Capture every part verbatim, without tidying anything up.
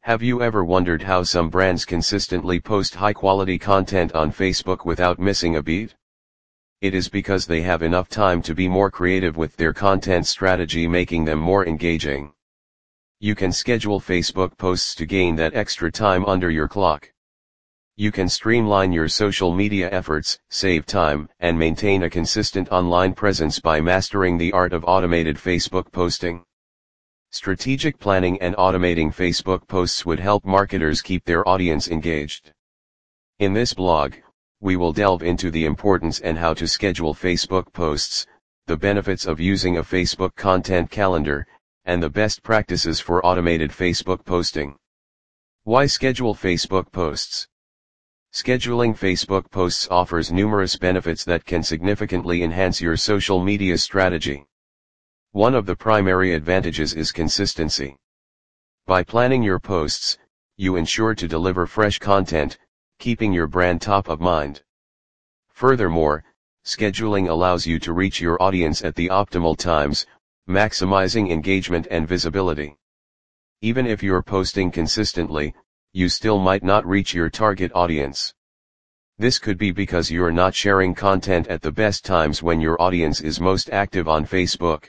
Have you ever wondered how some brands consistently post high-quality content on Facebook without missing a beat? It is because they have enough time to be more creative with their content strategy, making them more engaging. You can schedule Facebook posts to gain that extra time under your clock. You can streamline your social media efforts, save time, and maintain a consistent online presence by mastering the art of automated Facebook posting. Strategic planning and automating Facebook posts would help marketers keep their audience engaged. In this blog, we will delve into the importance and how to schedule Facebook posts, the benefits of using a Facebook content calendar, and the best practices for automated Facebook posting. Why schedule Facebook posts? Scheduling Facebook posts offers numerous benefits that can significantly enhance your social media strategy. One of the primary advantages is consistency. By planning your posts, you ensure to deliver fresh content, keeping your brand top of mind. Furthermore, scheduling allows you to reach your audience at the optimal times, maximizing engagement and visibility. Even if you're posting consistently, you still might not reach your target audience. This could be because you're not sharing content at the best times when your audience is most active on Facebook.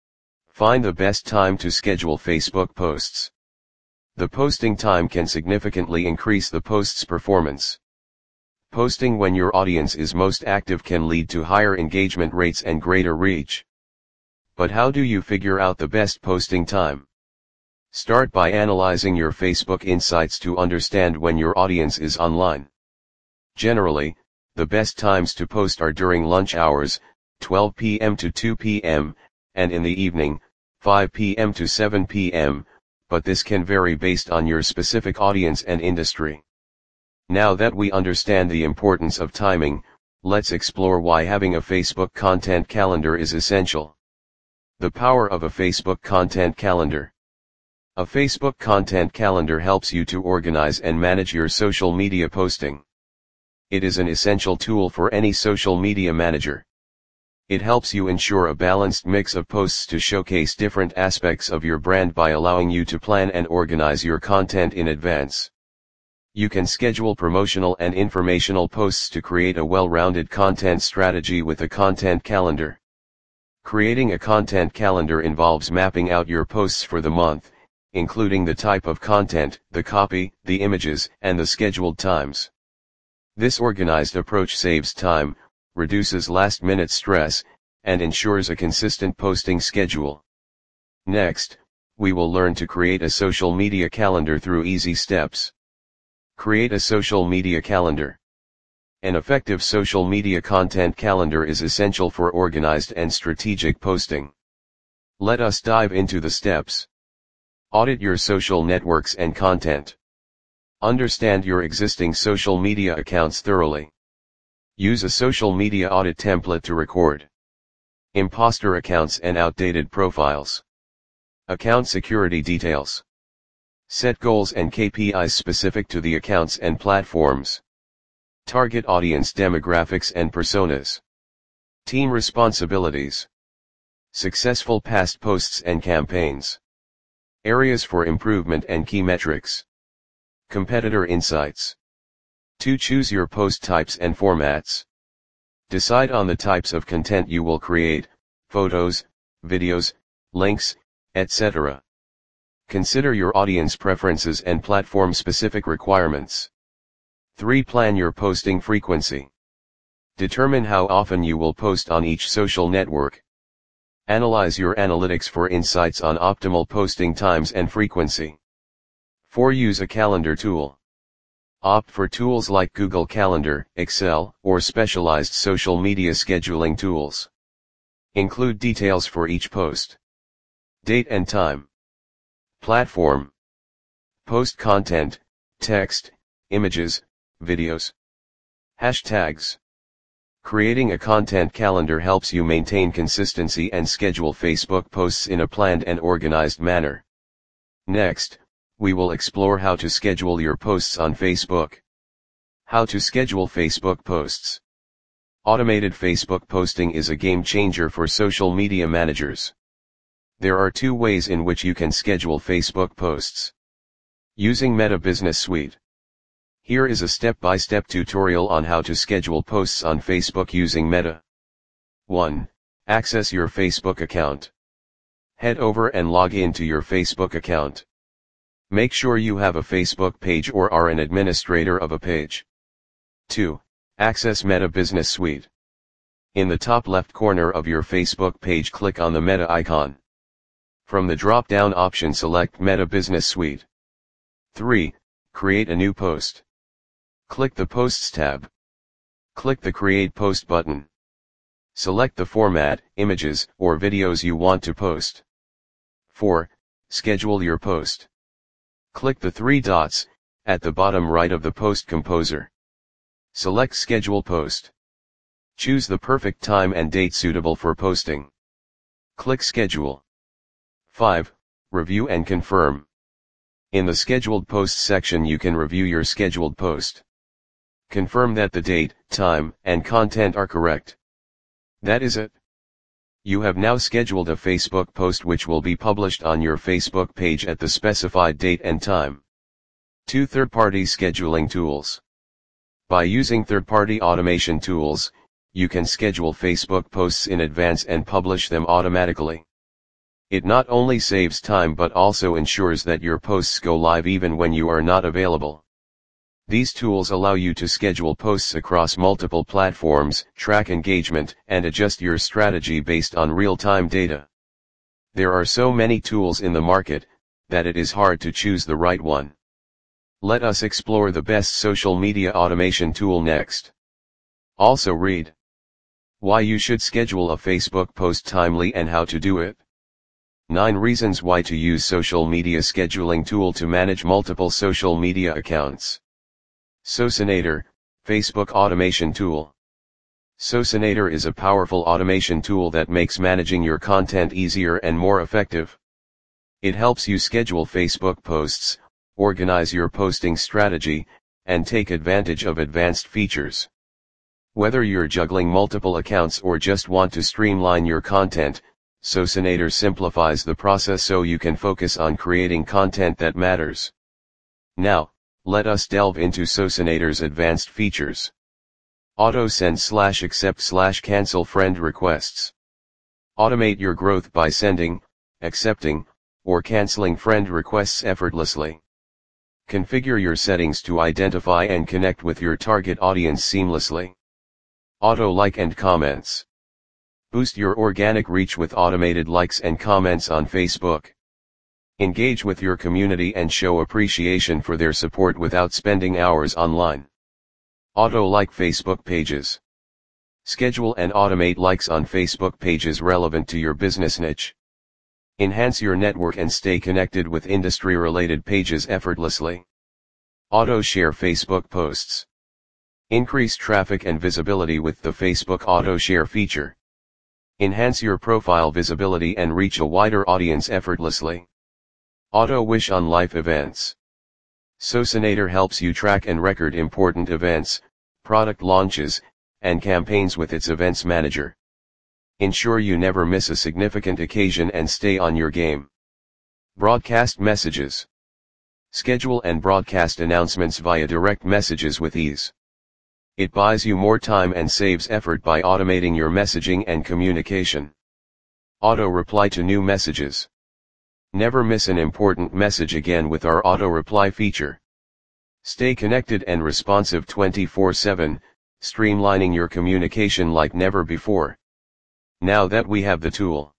Find the best time to schedule Facebook posts. The posting time can significantly increase the post's performance. Posting when your audience is most active can lead to higher engagement rates and greater reach. But how do you figure out the best posting time? Start by analyzing your Facebook insights to understand when your audience is online. Generally, the best times to post are during lunch hours, twelve p m to two p m, and in the evening, five p m to seven p m, but this can vary based on your specific audience and industry. Now that we understand the importance of timing, let's explore why having a Facebook content calendar is essential. The power of a Facebook content calendar. A Facebook content calendar helps you to organize and manage your social media posting. It is an essential tool for any social media manager. It helps you ensure a balanced mix of posts to showcase different aspects of your brand by allowing you to plan and organize your content in advance. You can schedule promotional and informational posts to create a well-rounded content strategy with a content calendar. Creating a content calendar involves mapping out your posts for the month, including the type of content, the copy, the images, and the scheduled times. This organized approach saves time, reduces last-minute stress, and ensures a consistent posting schedule. Next, we will learn to create a social media calendar through easy steps. Create a social media calendar. An effective social media content calendar is essential for organized and strategic posting. Let us dive into the steps. Audit your social networks and content. Understand your existing social media accounts thoroughly. Use a social media audit template to record imposter accounts and outdated profiles. Account security details. Set goals and K P Is specific to the accounts and platforms. Target audience demographics and personas. Team responsibilities. Successful past posts and campaigns. Areas for improvement and key metrics. Competitor insights. To choose your post types and formats. Decide on the types of content you will create, photos, videos, links, et cetera. Consider your audience preferences and platform-specific requirements. three Plan your posting frequency. Determine how often you will post on each social network. Analyze your analytics for insights on optimal posting times and frequency. four Use a calendar tool. Opt for tools like Google Calendar, Excel, or specialized social media scheduling tools. Include details for each post. Date and time. Platform. Post content, text, images, videos. Hashtags. Creating a content calendar helps you maintain consistency and schedule Facebook posts in a planned and organized manner. Next, we will explore how to schedule your posts on Facebook. How to schedule Facebook posts. Automated Facebook posting is a game changer for social media managers. There are two ways in which you can schedule Facebook posts. Using Meta Business Suite. Here is a step-by-step tutorial on how to schedule posts on Facebook using Meta. one. Access your Facebook account. Head over and log in to your Facebook account. Make sure you have a Facebook page or are an administrator of a page. two. Access Meta Business Suite. In the top left corner of your Facebook page, click on the Meta icon. From the drop-down option, select Meta Business Suite. three. Create a new post. Click the Posts tab. Click the Create Post button. Select the format, images, or videos you want to post. four. Schedule your post. Click the three dots at the bottom right of the post composer. Select Schedule Post. Choose the perfect time and date suitable for posting. Click Schedule. five. Review and confirm. In the Scheduled Posts section, you can review your scheduled post. Confirm that the date, time, and content are correct. That is it. You have now scheduled a Facebook post which will be published on your Facebook page at the specified date and time. two. Third-party scheduling tools. By using third-party automation tools, you can schedule Facebook posts in advance and publish them automatically. It not only saves time but also ensures that your posts go live even when you are not available. These tools allow you to schedule posts across multiple platforms, track engagement, and adjust your strategy based on real-time data. There are so many tools in the market that it is hard to choose the right one. Let us explore the best social media automation tool next. Also read why you should schedule a Facebook post timely and how to do it. nine reasons why to use social media scheduling tool to manage multiple social media accounts. Socinator, Facebook automation tool. Socinator is a powerful automation tool that makes managing your content easier and more effective. It helps you schedule Facebook posts, organize your posting strategy, and take advantage of advanced features. Whether you're juggling multiple accounts or just want to streamline your content, Socinator simplifies the process so you can focus on creating content that matters. Now, let us delve into Socinator's advanced features. Auto send slash accept slash cancel friend requests. Automate your growth by sending, accepting, or canceling friend requests effortlessly. Configure your settings to identify and connect with your target audience seamlessly. Auto like and comments. Boost your organic reach with automated likes and comments on Facebook. Engage with your community and show appreciation for their support without spending hours online. Auto like Facebook pages. Schedule and automate likes on Facebook pages relevant to your business niche. Enhance your network and stay connected with industry-related pages effortlessly. Auto share Facebook posts. Increase traffic and visibility with the Facebook Auto Share feature. Enhance your profile visibility and reach a wider audience effortlessly. Auto wish on life events. Socinator helps you track and record important events, product launches, and campaigns with its events manager. Ensure you never miss a significant occasion and stay on your game. Broadcast messages. Schedule and broadcast announcements via direct messages with ease. It buys you more time and saves effort by automating your messaging and communication. Auto reply to new messages. Never miss an important message again with our auto reply feature. Stay connected and responsive twenty-four seven, streamlining your communication like never before. Now that we have the tool,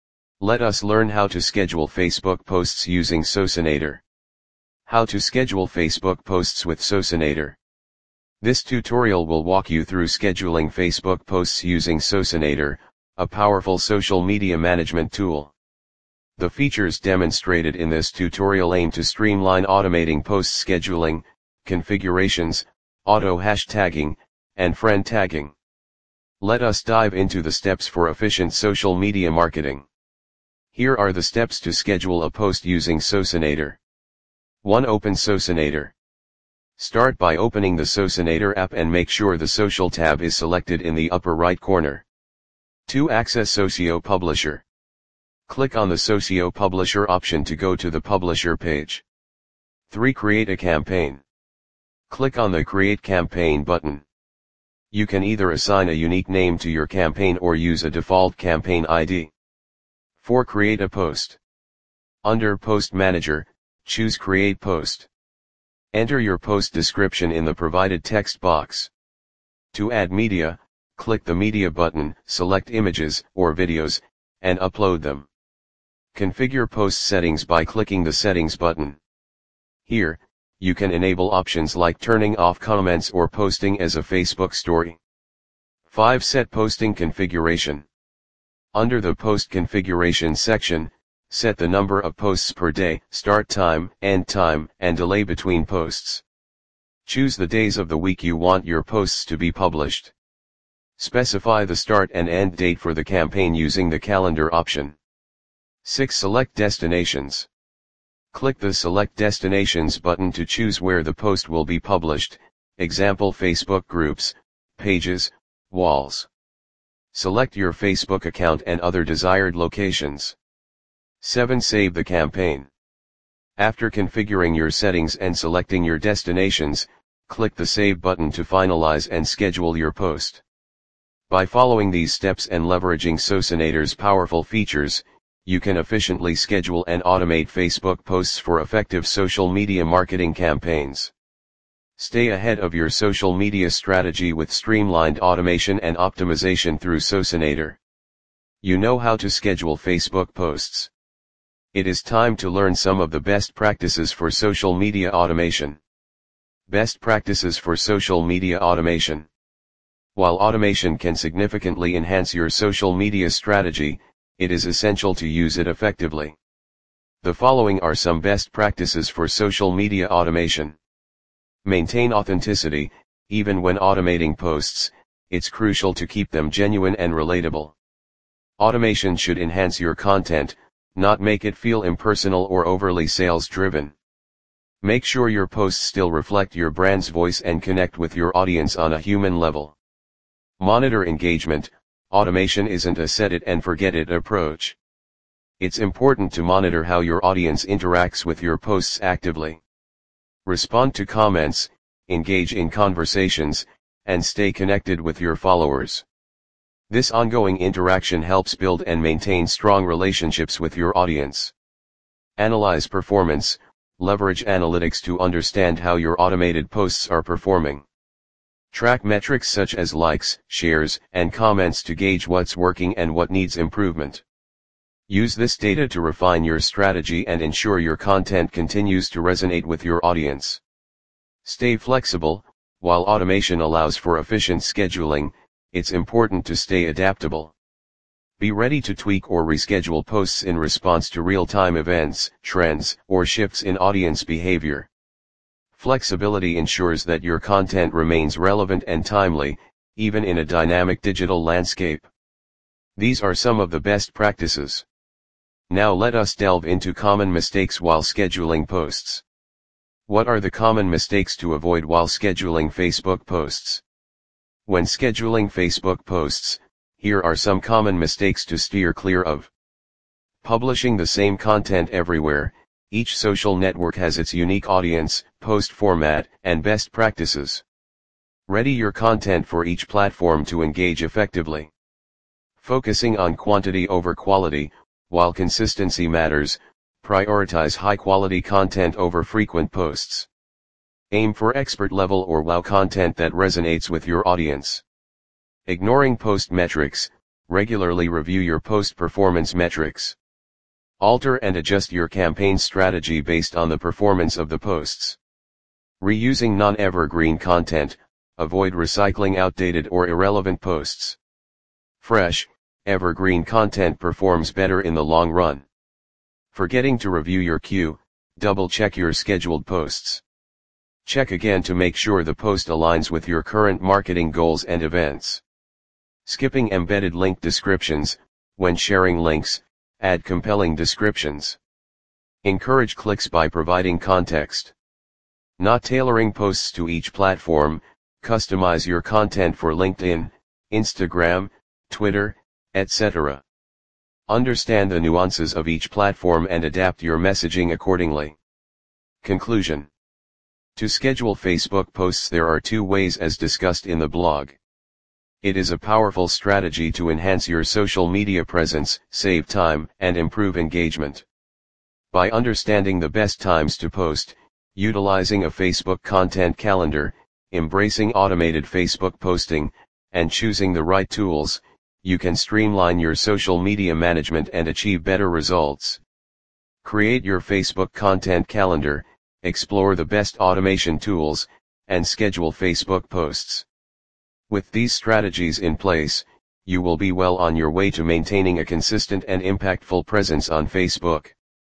let us learn how to schedule Facebook posts using Socinator. How to schedule Facebook posts with Socinator. This tutorial will walk you through scheduling Facebook posts using Socinator, a powerful social media management tool. The features demonstrated in this tutorial aim to streamline automating post scheduling, configurations, auto hashtagging, and friend tagging. Let us dive into the steps for efficient social media marketing. Here are the steps to schedule a post using Socinator. one. Open Socinator. Start by opening the Socinator app and make sure the Social tab is selected in the upper right corner. two. Access Socio Publisher. Click on the Socio Publisher option to go to the Publisher page. three. Create a campaign. Click on the Create Campaign button. You can either assign a unique name to your campaign or use a default campaign I D. four. Create a post. Under Post Manager, choose Create Post. Enter your post description in the provided text box. To add media, click the Media button, select images or videos, and upload them. Configure post settings by clicking the Settings button. Here, you can enable options like turning off comments or posting as a Facebook story. five. Set posting configuration. Under the Post Configuration section, set the number of posts per day, start time, end time, and delay between posts. Choose the days of the week you want your posts to be published. Specify the start and end date for the campaign using the calendar option. six. Select destinations. Click the Select Destinations button to choose where the post will be published, example Facebook groups, pages, walls. Select your Facebook account and other desired locations. seven. Save the campaign. After configuring your settings and selecting your destinations, click the Save button to finalize and schedule your post. By following these steps and leveraging Socinator's powerful features, you can efficiently schedule and automate Facebook posts for effective social media marketing campaigns. Stay ahead of your social media strategy with streamlined automation and optimization through Socinator. You know how to schedule Facebook posts. It is time to learn some of the best practices for social media automation. Best practices for social media automation. While automation can significantly enhance your social media strategy, it is essential to use it effectively. The following are some best practices for social media automation. Maintain authenticity. Even when automating posts, it's crucial to keep them genuine and relatable. Automation should enhance your content, not make it feel impersonal or overly sales-driven. Make sure your posts still reflect your brand's voice and connect with your audience on a human level. Monitor engagement. Automation isn't a set it and forget it approach. It's important to monitor how your audience interacts with your posts actively. Respond to comments, engage in conversations, and stay connected with your followers. This ongoing interaction helps build and maintain strong relationships with your audience. Analyze performance. Leverage analytics to understand how your automated posts are performing. Track metrics such as likes, shares, and comments to gauge what's working and what needs improvement. Use this data to refine your strategy and ensure your content continues to resonate with your audience. Stay flexible. While automation allows for efficient scheduling, it's important to stay adaptable. Be ready to tweak or reschedule posts in response to real-time events, trends, or shifts in audience behavior. Flexibility ensures that your content remains relevant and timely, even in a dynamic digital landscape. These are some of the best practices. Now let us delve into common mistakes while scheduling posts. What are the common mistakes to avoid while scheduling Facebook posts? When scheduling Facebook posts, here are some common mistakes to steer clear of. Publishing the same content everywhere. Each social network has its unique audience, post format, and best practices. Ready your content for each platform to engage effectively. Focusing on quantity over quality. While consistency matters, prioritize high-quality content over frequent posts. Aim for expert-level or wow content that resonates with your audience. Ignoring post metrics. Regularly review your post performance metrics. Alter and adjust your campaign strategy based on the performance of the posts. Reusing non-evergreen content. Avoid recycling outdated or irrelevant posts. Fresh, evergreen content performs better in the long run. Forgetting to review your queue. Double-check your scheduled posts. Check again to make sure the post aligns with your current marketing goals and events. Skipping embedded link descriptions. When sharing links, add compelling descriptions. Encourage clicks by providing context. Not tailoring posts to each platform. Customize your content for LinkedIn, Instagram, Twitter, et cetera. Understand the nuances of each platform and adapt your messaging accordingly. Conclusion. To schedule Facebook posts, there are two ways as discussed in the blog. It is a powerful strategy to enhance your social media presence, save time, and improve engagement. By understanding the best times to post, utilizing a Facebook content calendar, embracing automated Facebook posting, and choosing the right tools, you can streamline your social media management and achieve better results. Create your Facebook content calendar, explore the best automation tools, and schedule Facebook posts. With these strategies in place, you will be well on your way to maintaining a consistent and impactful presence on Facebook.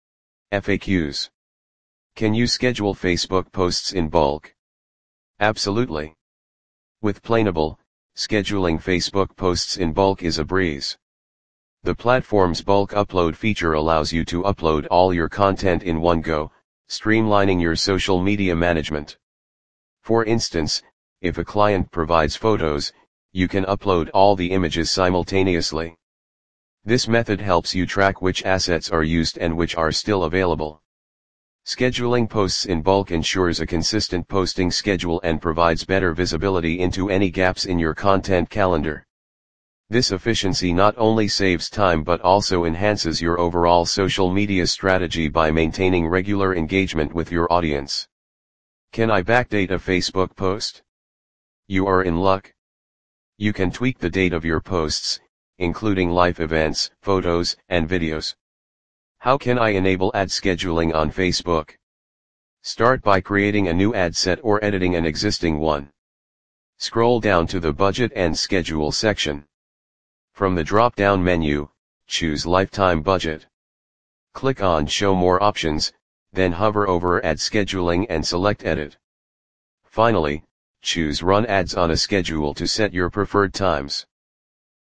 F A Qs. Can you schedule Facebook posts in bulk? Absolutely. With Planable, scheduling Facebook posts in bulk is a breeze. The platform's bulk upload feature allows you to upload all your content in one go, streamlining your social media management. For instance, if a client provides photos, you can upload all the images simultaneously. This method helps you track which assets are used and which are still available. Scheduling posts in bulk ensures a consistent posting schedule and provides better visibility into any gaps in your content calendar. This efficiency not only saves time but also enhances your overall social media strategy by maintaining regular engagement with your audience. Can I backdate a Facebook post? You are in luck. You can tweak the date of your posts, including live events, photos, and videos. How can I enable ad scheduling on Facebook? Start by creating a new ad set or editing an existing one. Scroll down to the Budget and Schedule section. From the drop-down menu, choose Lifetime Budget. Click on Show More Options, then hover over Ad Scheduling and select Edit. Finally, choose Run Ads on a Schedule to set your preferred times.